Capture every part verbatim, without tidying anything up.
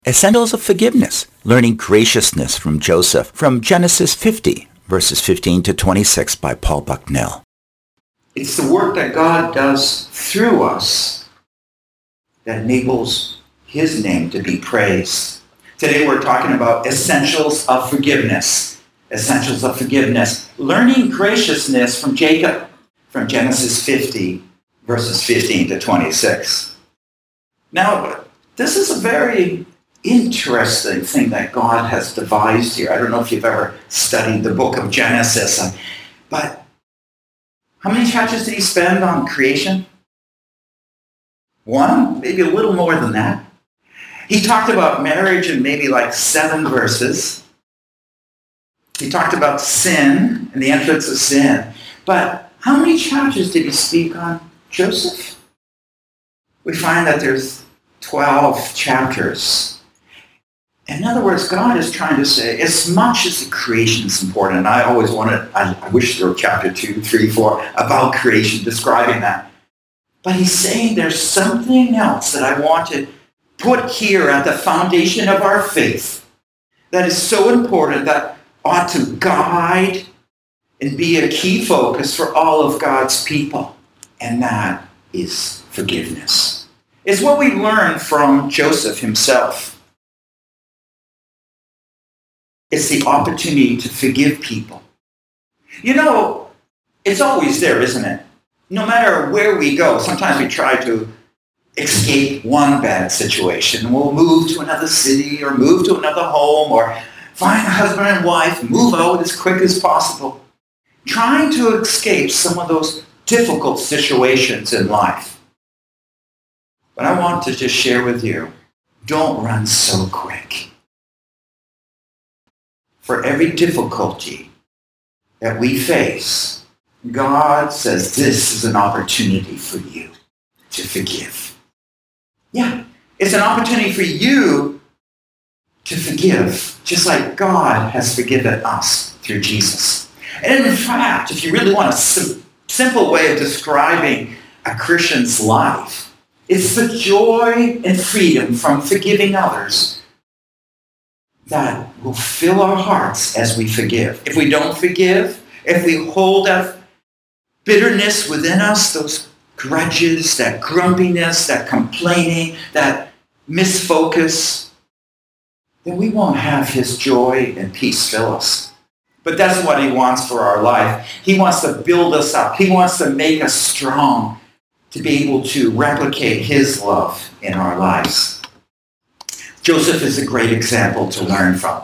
Essentials of Forgiveness, Learning Graciousness from Joseph, from Genesis fifty, verses fifteen to twenty-six by Paul Bucknell. It's the work that God does through us that enables his name to be praised. Today we're talking about essentials of forgiveness. Essentials of forgiveness. Learning graciousness from Jacob, from Genesis fifty, verses fifteen to twenty-six. Now, this is a very interesting thing that God has devised here. I don't know if you've ever studied the book of Genesis, but how many chapters did he spend on creation? One, maybe a little more than that. He talked about marriage in maybe like seven verses. He talked about sin and the entrance of sin. But how many chapters did he speak on Joseph? We find that there's twelve chapters. In other words, God is trying to say, as much as the creation is important, and I always wanted, I, I wish there were chapter two, three, four about creation, describing that. But he's saying there's something else that I want to put here at the foundation of our faith that is so important, that ought to guide and be a key focus for all of God's people. And that is forgiveness. It's what we learn from Joseph himself. It's the opportunity to forgive people. You know, it's always there, isn't it? No matter where we go, sometimes we try to escape one bad situation. We'll move to another city or move to another home or find a husband and wife, move out as quick as possible, trying to escape some of those difficult situations in life. But I want to just share with you, don't run so quick. For every difficulty that we face, God says this is an opportunity for you to forgive. Yeah, it's an opportunity for you to forgive, just like God has forgiven us through Jesus. And in fact, if you really want a sim- simple way of describing a Christian's life, it's the joy and freedom from forgiving others that will fill our hearts as we forgive. If we don't forgive, if we hold that bitterness within us, those grudges, that grumpiness, that complaining, that misfocus, then we won't have his joy and peace fill us. But that's what he wants for our life. He wants to build us up. He wants to make us strong to be able to replicate his love in our lives. Joseph is a great example to learn from.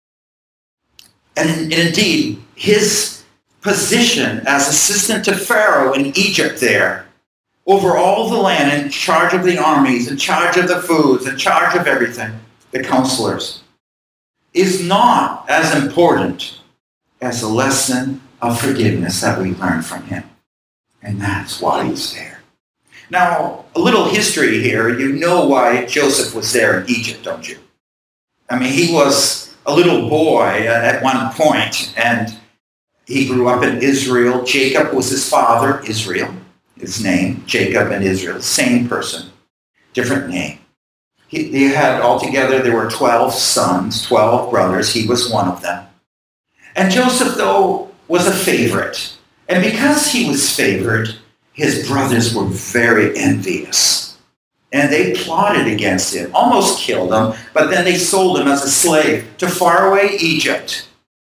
And, and indeed, his position as assistant to Pharaoh in Egypt there, over all the land, in charge of the armies, in charge of the foods, in charge of everything, the counselors, is not as important as the lesson of forgiveness that we learn from him. And that's why he's there. Now, a little history here. You know why Joseph was there in Egypt, don't you? I mean, he was a little boy at one point, and he grew up in Israel. Jacob was his father, Israel, his name, Jacob and Israel, same person, different name. He, they had altogether, there were twelve sons, twelve brothers. He was one of them. And Joseph, though, was a favorite. And because he was favored, his brothers were very envious. And they plotted against him, almost killed him, but then they sold him as a slave to faraway Egypt.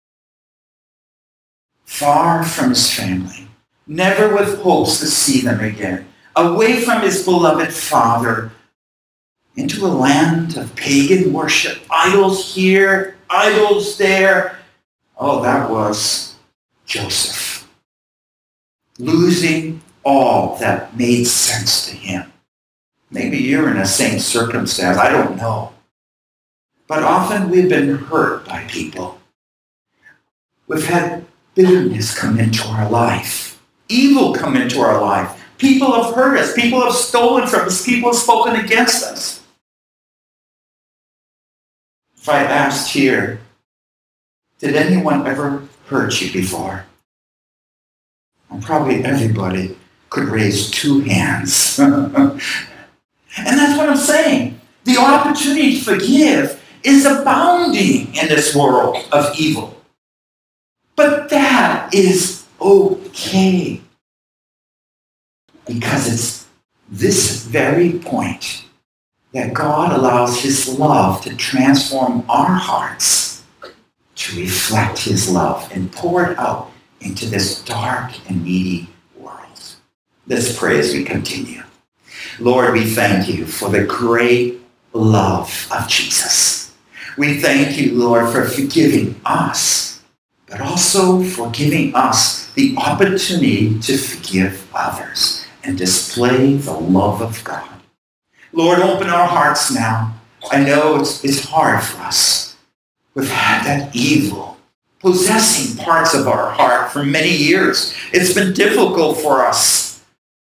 Far from his family, never with hopes to see them again, away from his beloved father, into a land of pagan worship, idols here, idols there. Oh, that was Joseph. Losing all that made sense to him. Maybe you're in the same circumstance, I don't know. But often we've been hurt by people. We've had bitterness come into our life. Evil come into our life. People have hurt us. People have stolen from us. People have spoken against us. If I asked here, did anyone ever hurt you before? And probably everybody could raise two hands. And that's what I'm saying. The opportunity to forgive is abounding in this world of evil. But that is okay. Because it's this very point that God allows his love to transform our hearts to reflect his love and pour it out into this dark and needy world. Let's pray as we continue. Lord, we thank you for the great love of Jesus. We thank you, Lord, for forgiving us, but also for giving us the opportunity to forgive others and display the love of God. Lord, open our hearts now. I know it's, it's hard for us. We've had that evil possessing parts of our heart for many years. It's been difficult for us.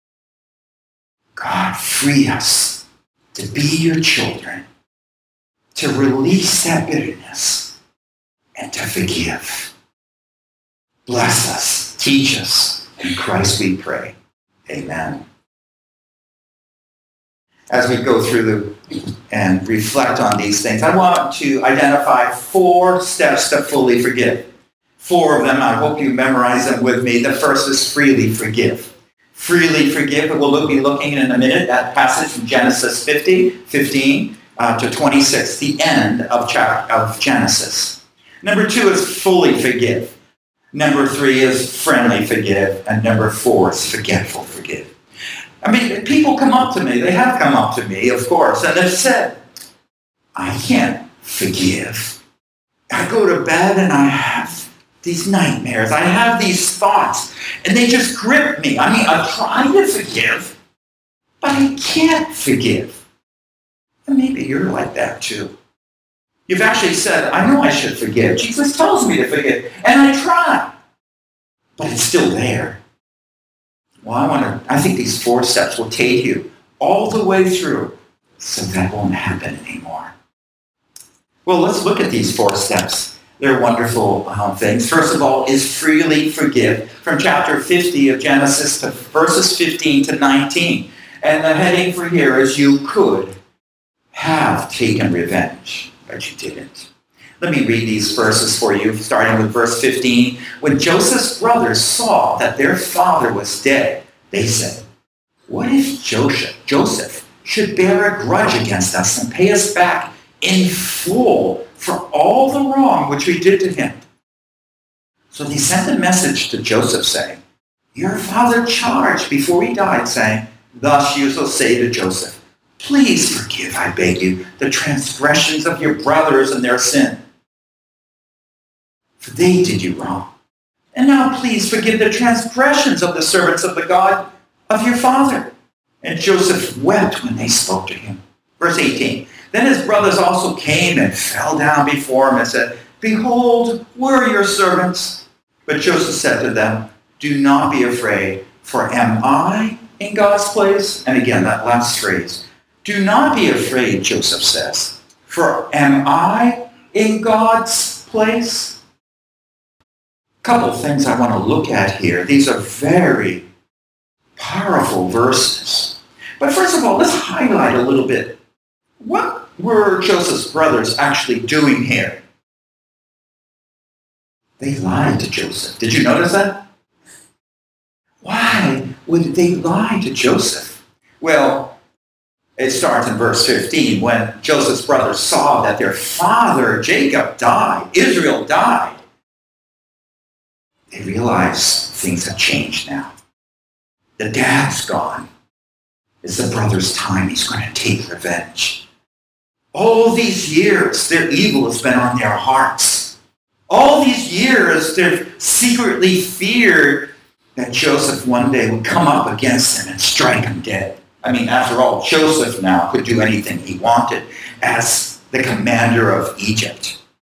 God, free us to be your children, to release that bitterness, and to forgive. Bless us, teach us. In Christ we pray. Amen. As we go through the, and reflect on these things, I want to identify four steps to fully forgive. Four of them, I hope you memorize them with me. The first is freely forgive. Freely forgive. We'll be looking in a minute at passage from Genesis fifty, fifteen uh, to twenty-six, the end of, chapter, of Genesis. Number two is fully forgive. Number three is friendly forgive. And number four is forgetful forgive. I mean, people come up to me. They have come up to me, of course, and they've said, I can't forgive. I go to bed and I have these nightmares. I have these thoughts, and they just grip me. I mean, I try to forgive, but I can't forgive. And maybe you're like that too. You've actually said, I know I should forgive. Jesus tells me to forgive, and I try, but it's still there. Well, I want to, I think these four steps will take you all the way through so that won't happen anymore. Well, let's look at these four steps. They're wonderful um, things. First of all, is freely forgive. From chapter fifty of Genesis to verses fifteen to nineteen. And the heading for here is you could have taken revenge, but you didn't. Let me read these verses for you, starting with verse fifteen. When Joseph's brothers saw that their father was dead, they said, what if Joseph, Joseph should bear a grudge against us and pay us back in full for all the wrong which we did to him? So they sent a message to Joseph saying, your father charged before he died, saying, thus you shall say to Joseph, please forgive, I beg you, the transgressions of your brothers and their sin. For they did you wrong. And now please forgive the transgressions of the servants of the God of your father. And Joseph wept when they spoke to him. Verse eighteen. Then his brothers also came and fell down before him and said, behold, we're your servants. But Joseph said to them, do not be afraid, for am I in God's place? And again, that last phrase. Do not be afraid, Joseph says, for am I in God's place? Couple of things I want to look at here. These are very powerful verses. But first of all, let's highlight a little bit. What were Joseph's brothers actually doing here? They lied to Joseph. Did you notice that? Why would they lie to Joseph? Well, it starts in verse fifteen. When Joseph's brothers saw that their father Jacob died, Israel died, they realized things have changed now. The dad's gone. It's the brother's time. He's going to take revenge. All these years, their evil has been on their hearts. All these years, they've secretly feared that Joseph one day would come up against them and strike him dead. I mean, after all, Joseph now could do anything he wanted as the commander of Egypt.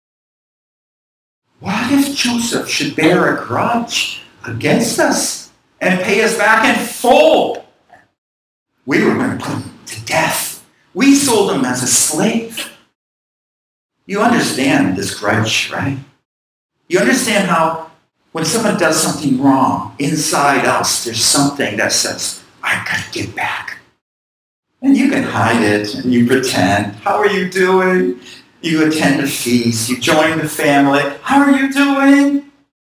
What if Joseph should bear a grudge against us and pay us back in full? We were going to put him to death. We sold him as a slave. You understand this grudge, right? You understand how when someone does something wrong, inside us, there's something that says, I've got to get back. And you can hide it and you pretend. How are you doing? You attend a feast. You join the family. How are you doing?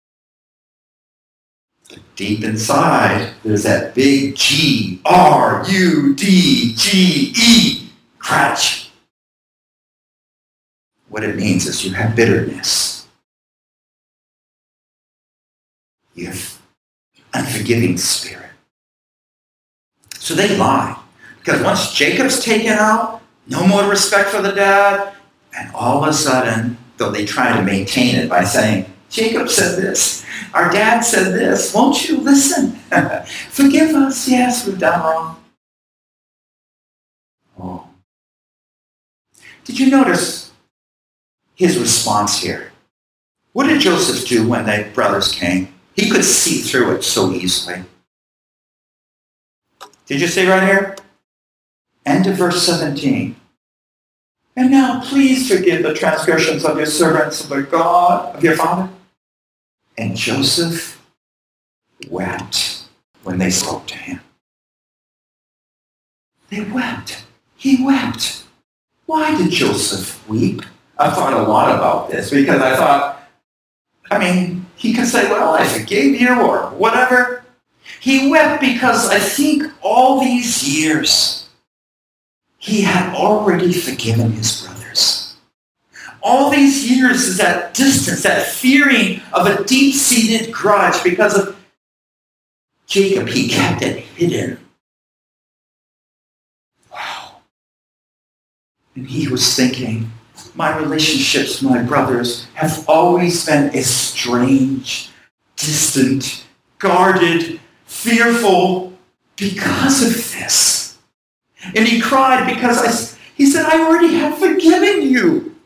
Deep inside, there's that big G R U D G E, grudge. What it means is you have bitterness. You have unforgiving spirit. So they lie. Because once Jacob's taken out, no more respect for the dad, and all of a sudden, though they try to maintain it by saying, Jacob said this, our dad said this, won't you listen? Forgive us, yes, we've done wrong. Oh. Did you notice his response here? What did Joseph do when the brothers came? He could see through it so easily. Did you see right here? End of verse seventeen. And now please forgive the transgressions of your servants of the God of your father. And Joseph wept when they spoke to him. They wept. He wept. Why did Joseph weep? I thought a lot about this because I thought, I mean, he could say, well, I forgave you or whatever. He wept because I think all these years he had already forgiven his brothers. All these years is that distance, that fearing of a deep-seated grudge because of Jacob. He kept it hidden. Wow. And he was thinking, my relationships with my brothers have always been estranged, distant, guarded, fearful because of this. And he cried because I, he said, I already have forgiven you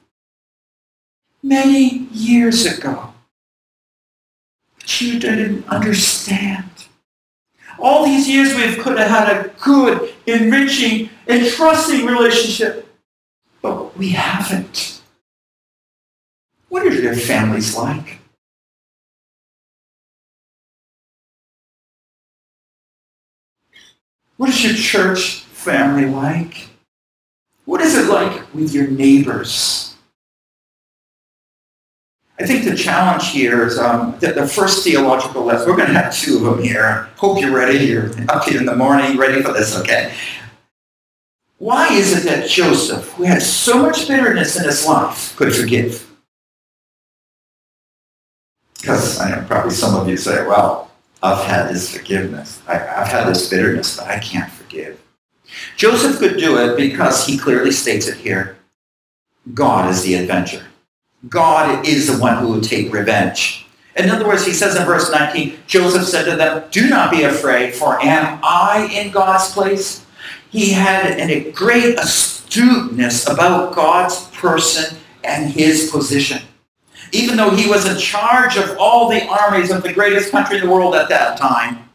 many years ago. But you didn't understand. All these years we could have had a good, enriching, and trusting relationship. But we haven't. What are your families like? What is your church family like? What is it like with your neighbors? I think the challenge here is um, that the first theological lesson, we're going to have two of them here. Hope you're ready. You're up here in the morning, ready for this, okay? Why is it that Joseph, who had so much bitterness in his life, could forgive? Because I know probably some of you say, well, I've had this forgiveness. I, I've had this bitterness, but I can't forgive. Joseph could do it because he clearly states it here. God is the avenger. God is the one who will take revenge. In other words, he says in verse nineteen, Joseph said to them, do not be afraid, for am I in God's place? He had a great astuteness about God's person and his position. Even though he was in charge of all the armies of the greatest country in the world at that time,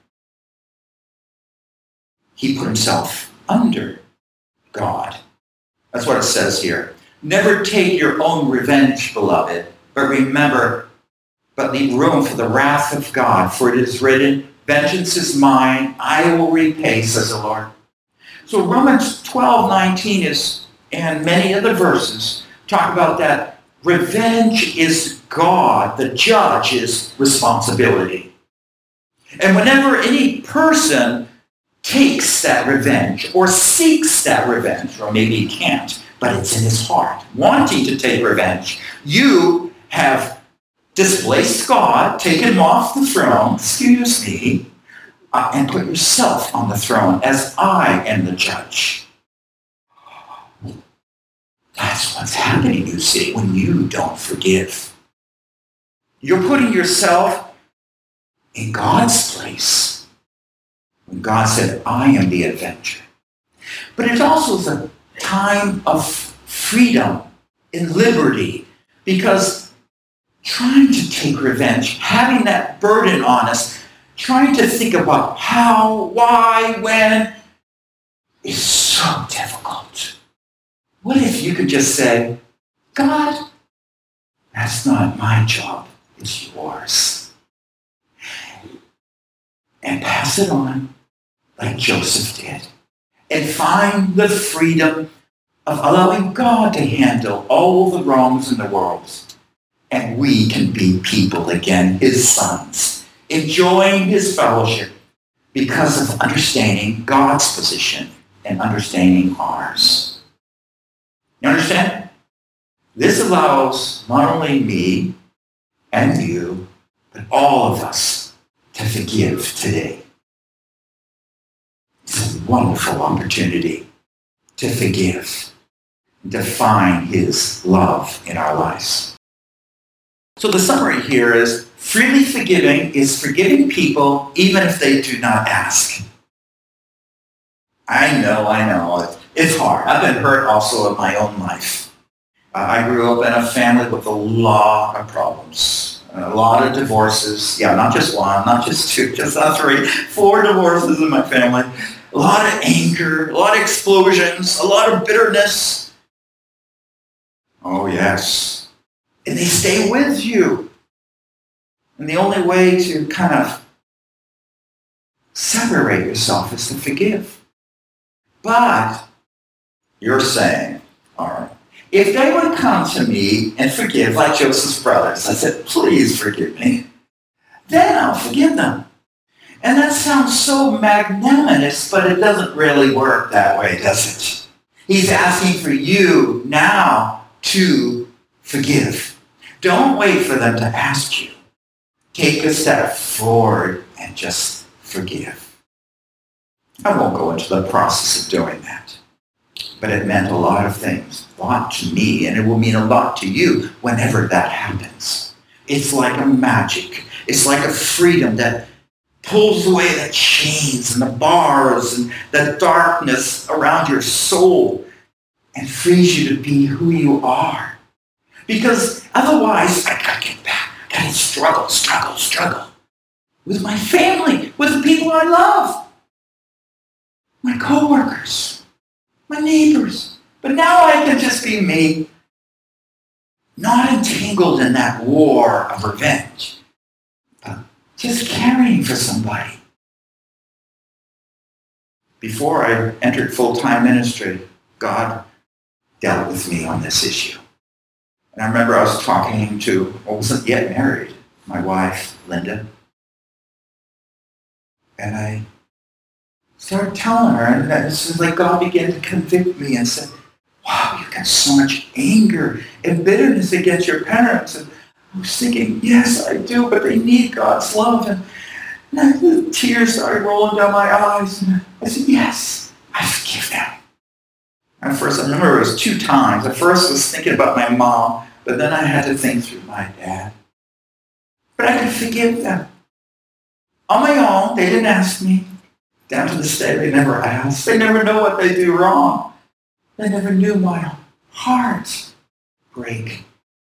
he put himself under God. That's what it says here. Never take your own revenge, beloved, but remember, but leave room for the wrath of God, for it is written, vengeance is mine, I will repay, says the Lord. So Romans twelve nineteen is, and many other verses, talk about that revenge is God, the judge's responsibility. And whenever any person takes that revenge or seeks that revenge, or maybe he can't, but it's in his heart, wanting to take revenge, you have displaced God, taken him off the throne, excuse me, uh, and put yourself on the throne as I am the judge. That's what's happening, you see, when you don't forgive. You're putting yourself in God's place. When God said, I am the avenger. But it also is a time of freedom and liberty, because trying to take revenge, having that burden on us, trying to think about how, why, when, is so difficult. What if you could just say, God, that's not my job, it's yours. And pass it on like Joseph did. and find the freedom of allowing God to handle all the wrongs in the world. And we can be people again, his sons, enjoying his fellowship because of understanding God's position and understanding ours. You understand? This allows not only me and you, but all of us to forgive today. It's a wonderful opportunity to forgive, to find his love in our lives. So the summary here is, freely forgiving is forgiving people even if they do not ask. I know, I know, it's hard. I've been hurt also in my own life. Uh, I grew up in a family with a lot of problems, a lot of divorces. Yeah, not just one, not just two, just not three, four divorces in my family. A lot of anger, a lot of explosions, a lot of bitterness. Oh, yes. And they stay with you. And the only way to kind of separate yourself is to forgive. But you're saying, all right, if they would come to me and forgive like Joseph's brothers, I said, please forgive me, then I'll forgive them. And that sounds so magnanimous, but it doesn't really work that way, does it? He's asking for you now to forgive. Don't wait for them to ask you. Take a step forward and just forgive. I won't go into the process of doing that. But it meant a lot of things, a lot to me, and it will mean a lot to you whenever that happens. It's like a magic. It's like a freedom that pulls away the chains and the bars and the darkness around your soul and frees you to be who you are. Because otherwise, I gotta get back. I gotta struggle, struggle, struggle with my family, with the people I love, my coworkers, my neighbors. But now I can just be me, not entangled in that war of revenge, but just caring for somebody. Before I entered full-time ministry, God dealt with me on this issue. And I remember I was talking to, I wasn't yet married, my wife, Linda. And I started telling her, and this is like God began to convict me and said, wow, you've got so much anger and bitterness against your parents. And I was thinking, yes, I do, but they need God's love. And, and the tears started rolling down my eyes. And I said, yes, I forgive them. At first, I remember it was two times. At first, I was thinking about my mom, but then I had to think through my dad. But I could forgive them. On my own, they didn't ask me. Down to this day, they never asked. They never know what they do wrong. They never knew my heart break.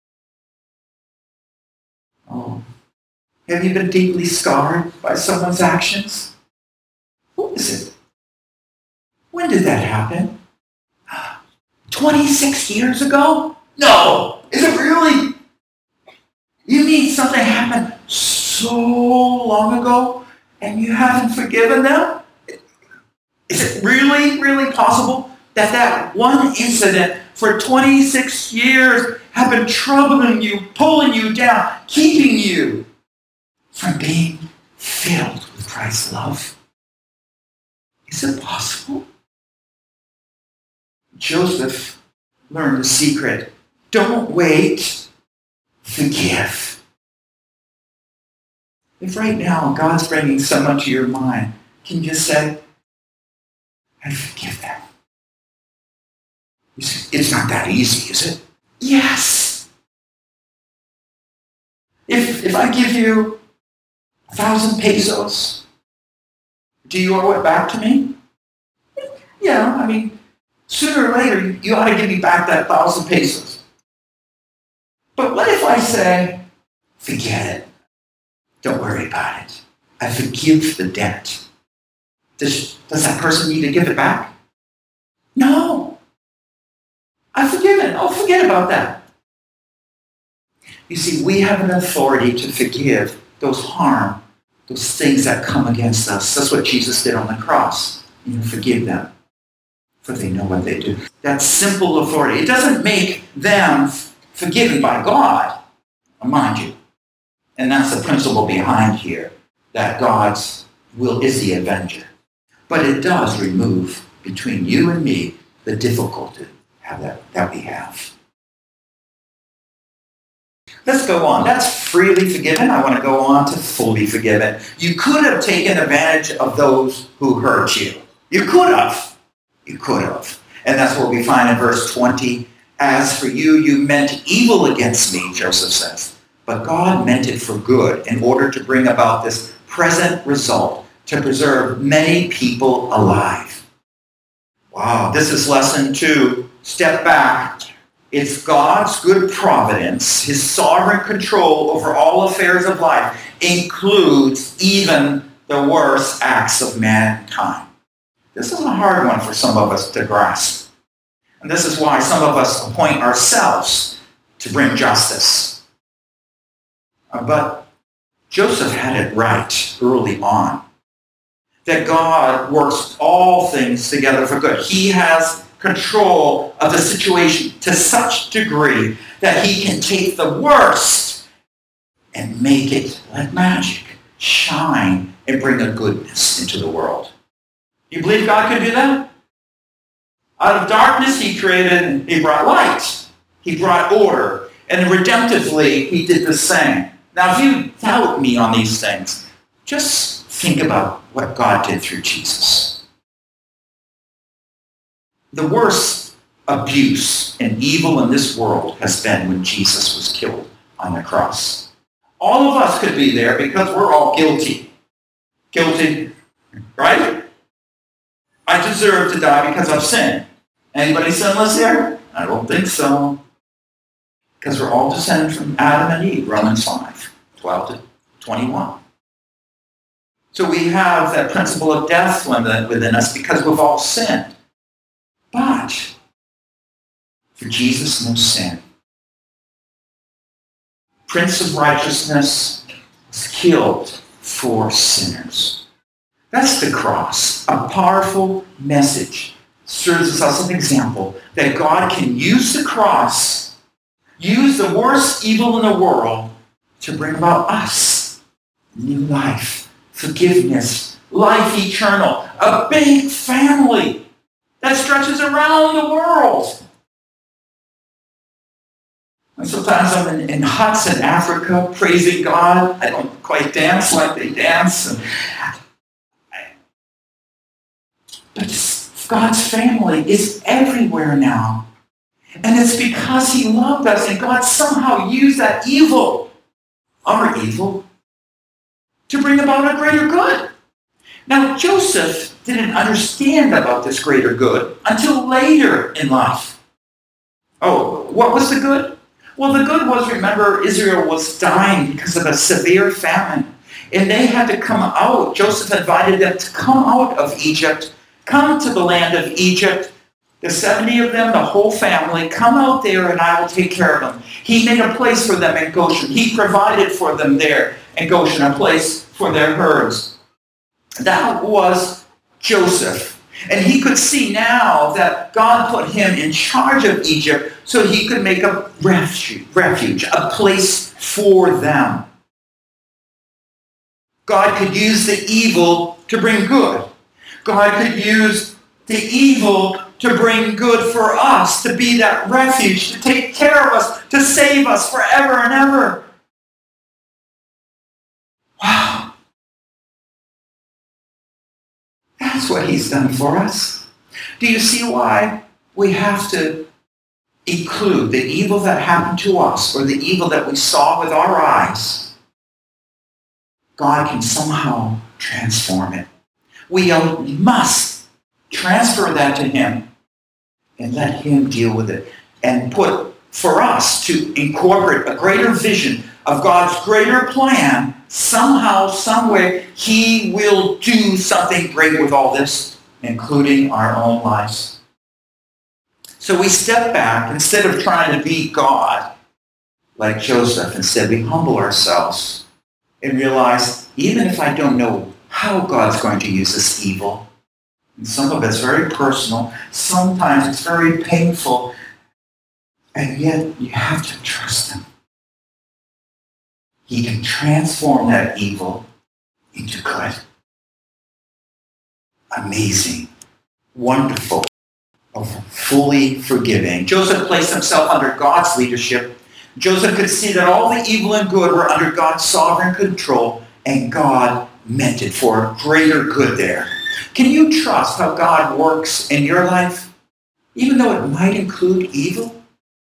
Oh, have you been deeply scarred by someone's actions? Who is it? When did that happen? twenty-six years ago? No! Is it really? You mean something happened so long ago and you haven't forgiven them? Is it really, really possible that that one incident for twenty-six years have been troubling you, pulling you down, keeping you from being filled with Christ's love? Is it possible? Joseph learned the secret. Don't wait. Forgive. If right now God's bringing someone to your mind, can you just say, I forgive them? It's not that easy, is it? Yes. If, if I give you a thousand pesos, do you owe it back to me? Yeah, I mean, sooner or later, you ought to give me back that thousand pesos. But what if I say, forget it. Don't worry about it. I forgive the debt. Does, does that person need to give it back? No. I've forgiven. Oh, forget about that. You see, we have an authority to forgive those harm, those things that come against us. That's what Jesus did on the cross. You know, forgive them. for they know what they do. That simple authority. It doesn't make them forgiven by God, mind you. And that's the principle behind here, that God's will is the avenger. But it does remove between you and me the difficulty that, that we have. Let's go on. That's freely forgiven. I want to go on to fully forgiven. You could have taken advantage of those who hurt you. You could have. You could have. And that's what we find in verse twenty. As for you, you meant evil against me, Joseph says. But God meant it for good in order to bring about this present result, to preserve many people alive. Wow, this is lesson two. Step back. It's God's good providence, his sovereign control over all affairs of life, includes even the worst acts of mankind. This is a hard one for some of us to grasp. And this is why some of us appoint ourselves to bring justice. But Joseph had it right early on, that God works all things together for good. He has control of the situation to such degree that he can take the worst and make it, like magic, shine and bring a goodness into the world. You believe God could do that? Out of darkness he created, he brought light. He brought order. And redemptively, he did the same. Now, if you doubt me on these things, just think about what God did through Jesus. The worst abuse and evil in this world has been when Jesus was killed on the cross. All of us could be there because we're all guilty. Guilty, right? I deserve to die because I've sinned. Anybody sinless here? I don't think so. Because we're all descended from Adam and Eve, Romans five, twelve to twenty-one. So we have that principle of death within us because we've all sinned. But for Jesus, no sin. Prince of Righteousness was killed for sinners. That's the cross. A powerful message. Serves us as an example that God can use the cross, use the worst evil in the world to bring about us. New life, forgiveness, life eternal, a big family that stretches around the world. And sometimes I'm in, in huts in Africa praising God. I don't quite dance like they dance. And I, but God's family is everywhere now. And it's because he loved us and God somehow used that evil, our evil, to bring about a greater good. Now, Joseph didn't understand about this greater good until later in life. Oh, what was the good? Well, the good was, remember, Israel was dying because of a severe famine. And they had to come out. Joseph invited them to come out of Egypt, come to the land of Egypt. The seventy of them, the whole family, come out there and I will take care of them. He made a place for them in Goshen. He provided for them there in Goshen, a place for their herds. That was Joseph. And he could see now that God put him in charge of Egypt so he could make a refuge, refuge, a place for them. God could use the evil to bring good. God could use the evil to bring good for us, to be that refuge, to take care of us, to save us forever and ever. Wow. That's what he's done for us. Do you see why we have to include the evil that happened to us or the evil that we saw with our eyes? God can somehow transform it. We must transfer that to him and let him deal with it and put for us to incorporate a greater vision of God's greater plan. Somehow, somewhere, he will do something great with all this, including our own lives. So we step back, instead of trying to be God, like Joseph, instead we humble ourselves and realize, even if I don't know how God's going to use this evil, And some of it's very personal. Sometimes it's very painful. And yet you have to trust him. He can transform that evil into good. Amazing. Wonderful. Fully forgiving. Joseph placed himself under God's leadership. Joseph could see that all the evil and good were under God's sovereign control, and God meant it for a greater good there. Can you trust how God works in your life, even though it might include evil?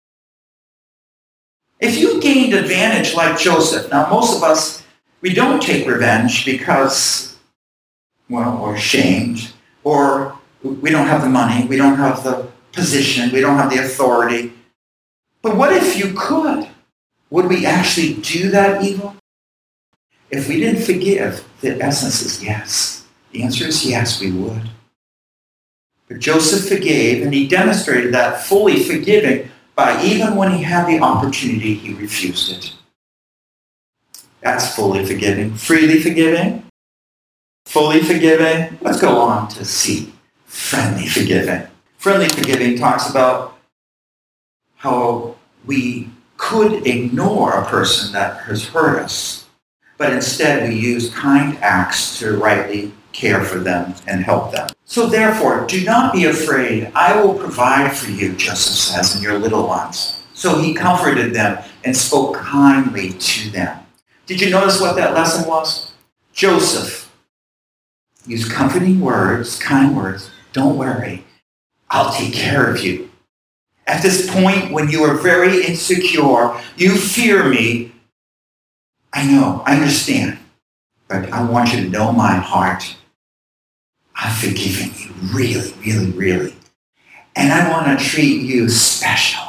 If you gained advantage like Joseph, now most of us, we don't take revenge because, well, we're ashamed, or we don't have the money, we don't have the position, we don't have the authority. But what if you could? Would we actually do that evil? If we didn't forgive, the essence is yes. The answer is yes, we would. But Joseph forgave, and he demonstrated that fully forgiving by even when he had the opportunity, he refused it. That's fully forgiving. Freely forgiving. Fully forgiving. Let's go on to C. Friendly forgiving. Friendly forgiving talks about how we could ignore a person that has hurt us, but instead we use kind acts to rightly care for them and help them. So therefore, do not be afraid. I will provide for you, Joseph says, and your little ones. So he comforted them and spoke kindly to them. Did you notice what that lesson was? Joseph used comforting words, kind words. Don't worry. I'll take care of you. At this point when you are very insecure, you fear me. I know, I understand. But I want you to know my heart. I've forgiven you really, really, really. And I want to treat you special.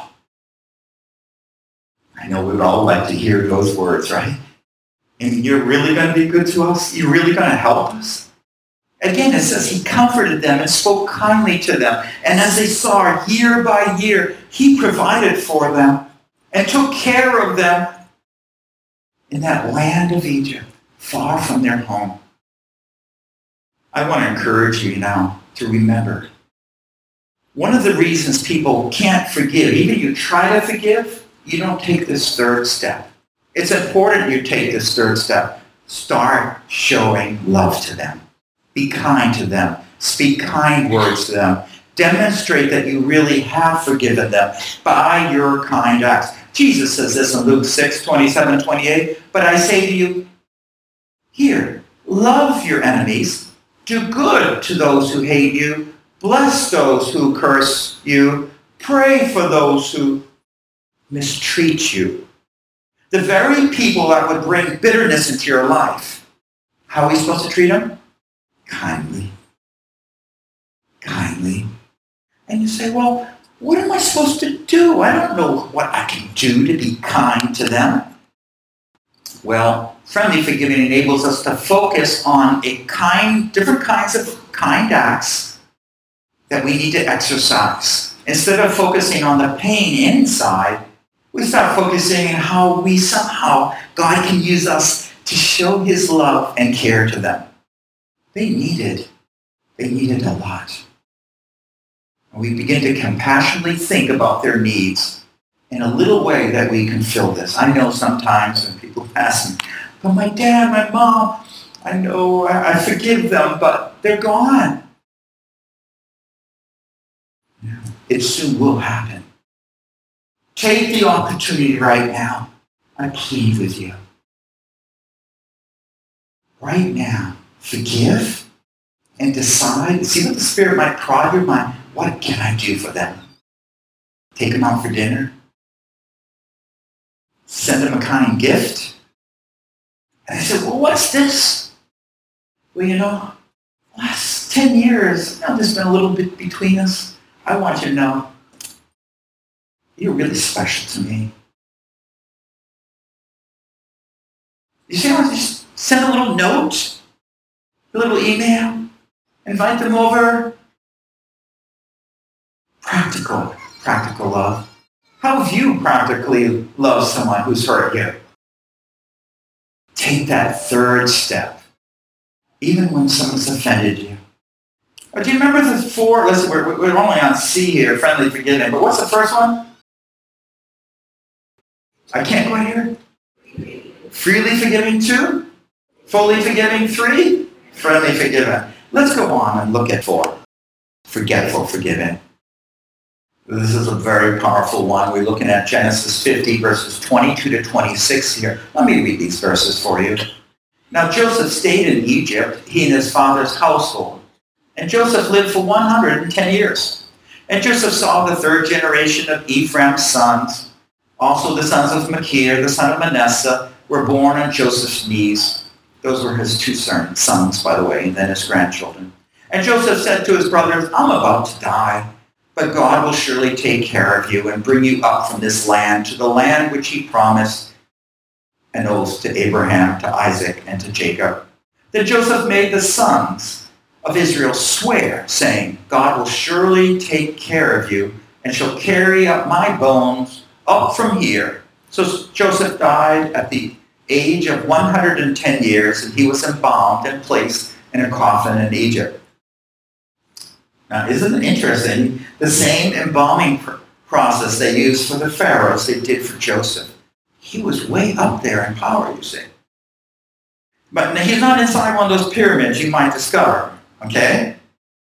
I know we'd all like to hear those words, right? And you're really going to be good to us? You're really going to help us? Again, it says he comforted them and spoke kindly to them. And as they saw year by year, he provided for them and took care of them in that land of Egypt, far from their home. I want to encourage you now to remember, one of the reasons people can't forgive, even you try to forgive, you don't take this third step. It's important you take this third step. Start showing love to them. Be kind to them. Speak kind words to them. Demonstrate that you really have forgiven them by your kind acts. Jesus says this in Luke six, twenty-seven, twenty-eight. But I say to you, here, love your enemies. Do good to those who hate you. Bless those who curse you. Pray for those who mistreat you. The very people that would bring bitterness into your life. How are we supposed to treat them? Kindly. Kindly. And you say, well, what am I supposed to do? I don't know what I can do to be kind to them. Well, friendly forgiving enables us to focus on a kind, different kinds of kind acts that we need to exercise. Instead of focusing on the pain inside, we start focusing on how we somehow, God can use us to show his love and care to them. They needed, they needed a lot. And we begin to compassionately think about their needs in a little way that we can fill this. I know sometimes when people ask me, but my dad, my mom, I know I, I forgive them, but they're gone. It soon will happen. Take the opportunity right now. I plead with you. Right now, forgive and decide. See what the Spirit might prod your mind. What can I do for them? Take them out for dinner. Send them a kind gift. And I said, well, what's this? Well, you know, last ten years, you know, there's been a little bit between us. I want you to know, you're really special to me. You see, I want to just send a little note, a little email, invite them over. Practical, practical love. How have you practically loved someone who's hurt you? Take that third step. Even when someone's offended you, But do you remember the four? Listen, we're, we're only on C here, friendly forgiving. But what's the first one? I can't quite hear it. Freely forgiving, two. Fully forgiving, three. Friendly forgiving. Let's go on and look at four. Forgetful forgiving. This is a very powerful one. We're looking at Genesis fifty, verses twenty-two to twenty-six here. Let me read these verses for you. Now Joseph stayed in Egypt, he and his father's household. And Joseph lived for one hundred ten years. And Joseph saw the third generation of Ephraim's sons. Also the sons of Machir, the son of Manasseh, were born on Joseph's knees. Those were his two sons, by the way, and then his grandchildren. And Joseph said to his brothers, I'm about to die, but God will surely take care of you and bring you up from this land to the land which he promised an oath to Abraham, to Isaac, and to Jacob. Then Joseph made the sons of Israel swear, saying, God will surely take care of you and shall carry up my bones up from here. So Joseph died at the age of one hundred ten years, and he was embalmed and placed in a coffin in Egypt. Now, isn't it interesting? The same embalming pr- process they used for the pharaohs, they did for Joseph. He was way up there in power, you see. But he's not inside one of those pyramids you might discover, okay?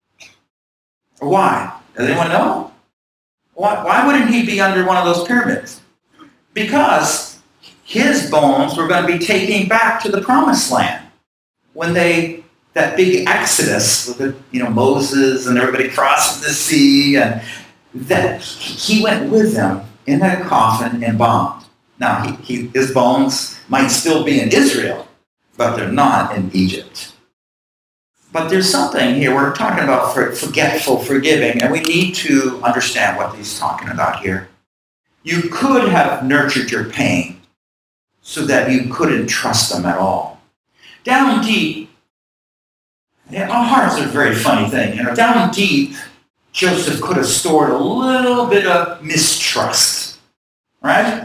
Why? Does anyone know? Why, why wouldn't he be under one of those pyramids? Because his bones were going to be taken back to the promised land when they, that big exodus with the, you know, Moses and everybody crossing the sea, and that he went with them in that coffin embalmed. Now, he, he, his bones might still be in Israel, but they're not in Egypt. But there's something here. We're talking about for, forgetful forgiving, and we need to understand what he's talking about here. You could have nurtured your pain so that you couldn't trust them at all. Down deep, yeah, our hearts are a very funny thing. You know, down deep, Joseph could have stored a little bit of mistrust, right?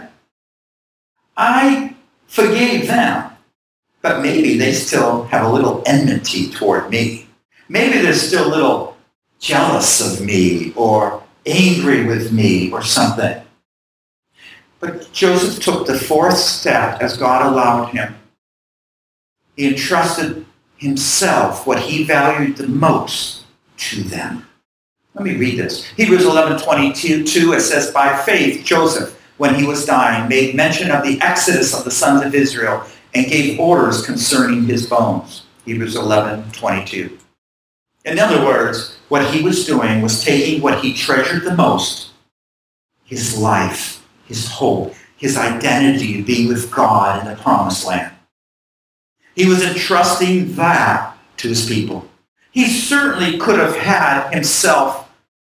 I forgave them, but maybe they still have a little enmity toward me. Maybe they're still a little jealous of me or angry with me or something. But Joseph took the fourth step as God allowed him. He entrusted himself, what he valued the most, to them. Let me read this. Hebrews eleven twenty-two, it says, by faith, Joseph, when he was dying, made mention of the exodus of the sons of Israel and gave orders concerning his bones. Hebrews eleven twenty-two. In other words, what he was doing was taking what he treasured the most, his life, his hope, his identity to be with God in the promised land. He was entrusting that to his people. He certainly could have had himself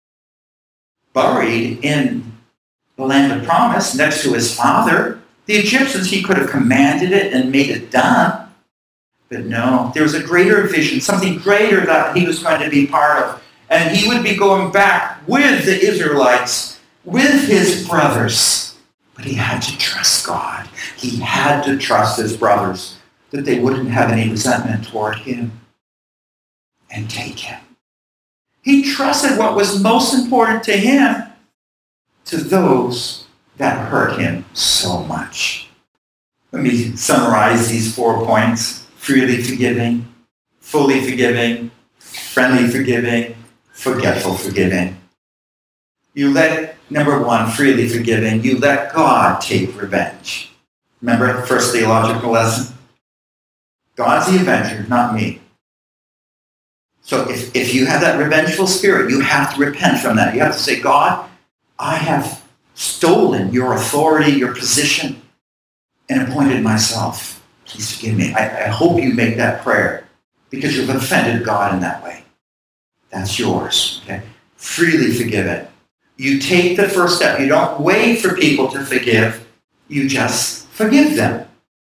buried in the land of promise next to his father. The Egyptians, he could have commanded it and made it done. But no, there was a greater vision, something greater that he was going to be part of. And he would be going back with the Israelites, with his brothers. But he had to trust God. He had to trust his brothers that they wouldn't have any resentment toward him and take him. He trusted what was most important to him to those that hurt him so much. Let me summarize these four points. Freely forgiving, fully forgiving, friendly forgiving, forgetful forgiving. You let, number one, freely forgiving, you let God take revenge. Remember the first theological lesson? God's the avenger, not me. So if, if you have that revengeful spirit, you have to repent from that. You have to say, God, I have stolen your authority, your position, and appointed myself. Please forgive me. I, I hope you make that prayer because you've offended God in that way. That's yours. Okay? Freely forgive it. You take the first step. You don't wait for people to forgive. You just forgive them.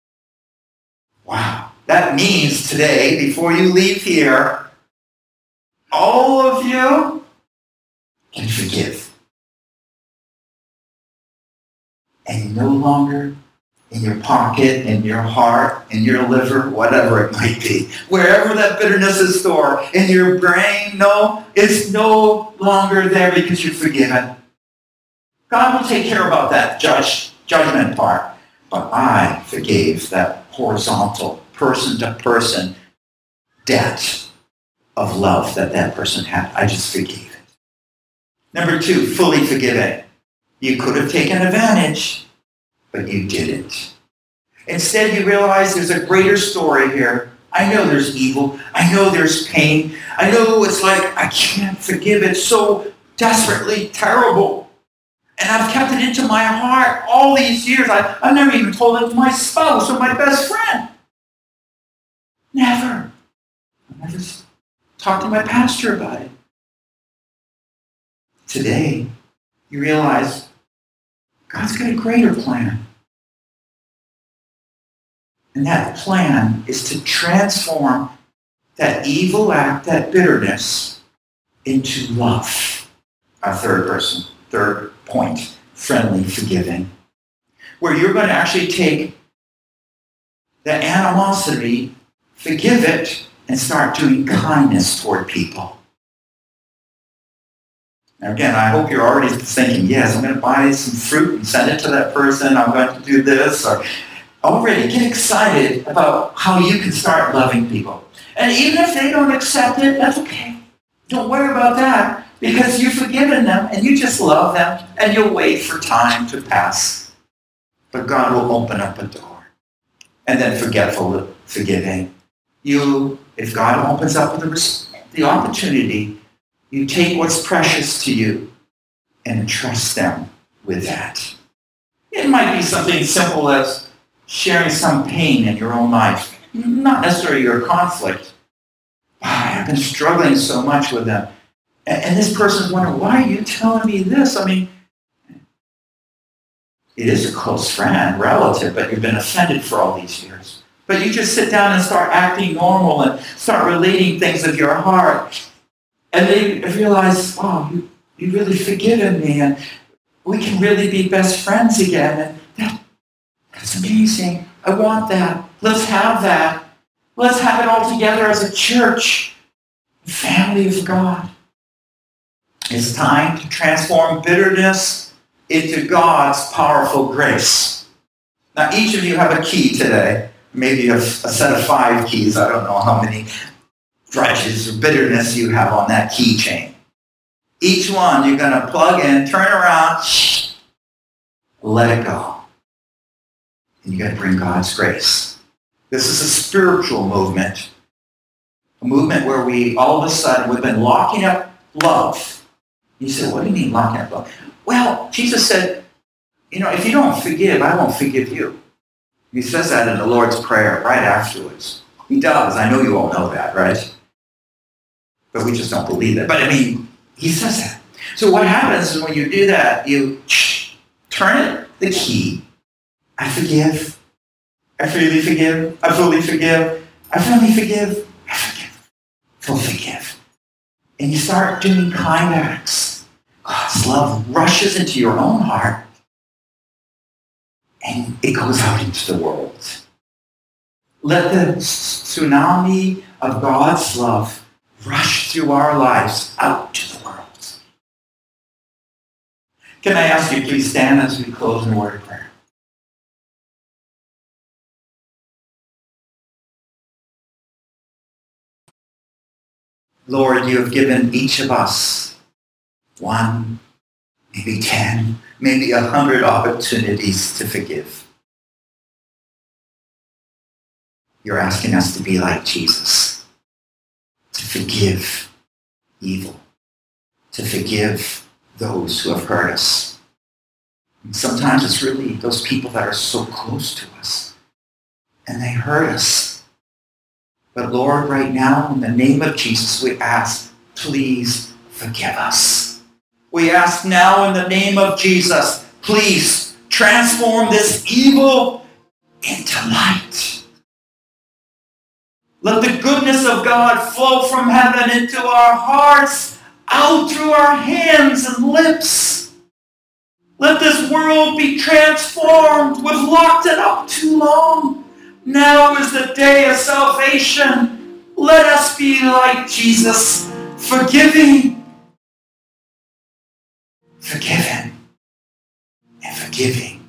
Wow. That means today, before you leave here, all of you can forgive. And no longer in your pocket, in your heart, in your liver, whatever it might be. Wherever that bitterness is stored, in your brain, no, it's no longer there because you're forgiven. God will take care about that judge, judgment part. But I forgave that horizontal, person-to-person debt of love that that person had. I just forgave it. Number two, fully forgiven. You could have taken advantage, but you didn't. Instead, you realize there's a greater story here. I know there's evil. I know there's pain. I know it's like, I can't forgive. It's so desperately terrible. And I've kept it into my heart all these years. I, I've never even told it to my spouse or my best friend. Never. I never talked to my pastor about it. Today, you realize God's got a greater plan. And that plan is to transform that evil act, that bitterness, into love. Our third person, third point, friendly forgiving. Where you're going to actually take the animosity, forgive it, and start doing kindness toward people. Now again, I hope you're already thinking, yes, I'm going to buy some fruit and send it to that person. I'm going to do this. Or already get excited about how you can start loving people. And even if they don't accept it, that's okay. Don't worry about that because you've forgiven them and you just love them and you'll wait for time to pass. But God will open up a door. And then forgetful, forgiving. You, if God opens up the, the opportunity, you take what's precious to you and entrust them with that. It might be something simple as sharing some pain in your own life. Not necessarily your conflict. Wow, I've been struggling so much with them. And, and this person's wondering, why are you telling me this? I mean, it is a close friend, relative, but you've been offended for all these years. But you just sit down and start acting normal and start relating things of your heart. And they realize, wow, you, you've really forgiven me and we can really be best friends again. And that, that's amazing. I want that. Let's have that. Let's have it all together as a church, a family of God. It's time to transform bitterness into God's powerful grace. Now, each of you have a key today. Maybe a, a set of five keys. I don't know how many grudges or bitterness you have on that keychain. Each one you're going to plug in, turn around, let it go. And you got to bring God's grace. This is a spiritual movement. A movement where we, all of a sudden, we've been locking up love. You say, what do you mean locking up love? Well, Jesus said, you know, if you don't forgive, I won't forgive you. He says that in the Lord's Prayer right afterwards. He does. I know you all know that, right? But we just don't believe it. But I mean, he says that. So what happens is when you do that, you turn it, the key. I forgive. I freely forgive. I fully forgive. I freely forgive. I forgive. Full forgive. And you start doing kind acts. God's love rushes into your own heart. And it goes out into the world. Let the tsunami of God's love rush through our lives out to the world. Can I ask you, please stand as we close in a word of prayer? Lord, you have given each of us one, maybe ten, maybe a hundred opportunities to forgive. You're asking us to be like Jesus, to forgive evil, to forgive those who have hurt us. And sometimes it's really those people that are so close to us, and they hurt us. But Lord, right now, in the name of Jesus, we ask, please forgive us. We ask now in the name of Jesus, please transform this evil into light. Let the goodness of God flow from heaven into our hearts, out through our hands and lips. Let this world be transformed. We've locked it up too long. Now is the day of salvation. Let us be like Jesus, forgiving, forgiven, and forgiving.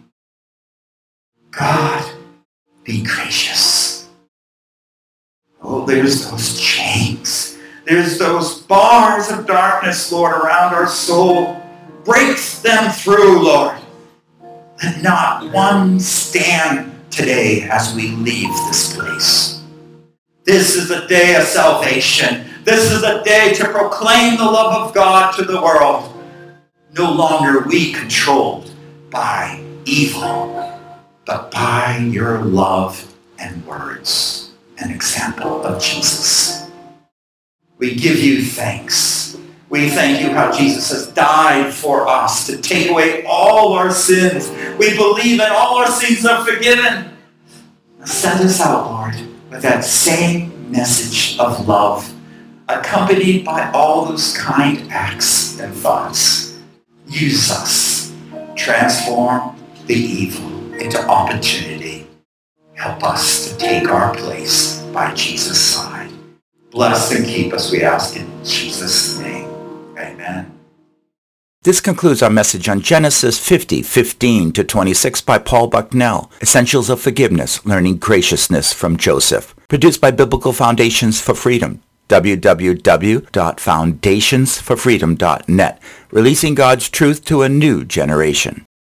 God, be gracious. Oh, there's those chains. There's those bars of darkness, Lord, around our soul. Break them through, Lord. Let not one stand today as we leave this place. This is a day of salvation. This is a day to proclaim the love of God to the world. No longer we controlled by evil, but by your love and words, an example of Jesus. We give you thanks. We thank you how Jesus has died for us to take away all our sins. We believe that all our sins are forgiven. Send us out, Lord, with that same message of love, accompanied by all those kind acts and thoughts. Use us. Transform the evil into opportunity. Help us to take our place by Jesus' side. Bless and keep us, we ask in Jesus' name. Amen. This concludes our message on Genesis fifty, fifteen to twenty-six by Paul Bucknell, Essentials of Forgiveness, Learning Graciousness from Joseph. Produced by Biblical Foundations for Freedom, w w w dot foundations for freedom dot net, releasing God's truth to a new generation.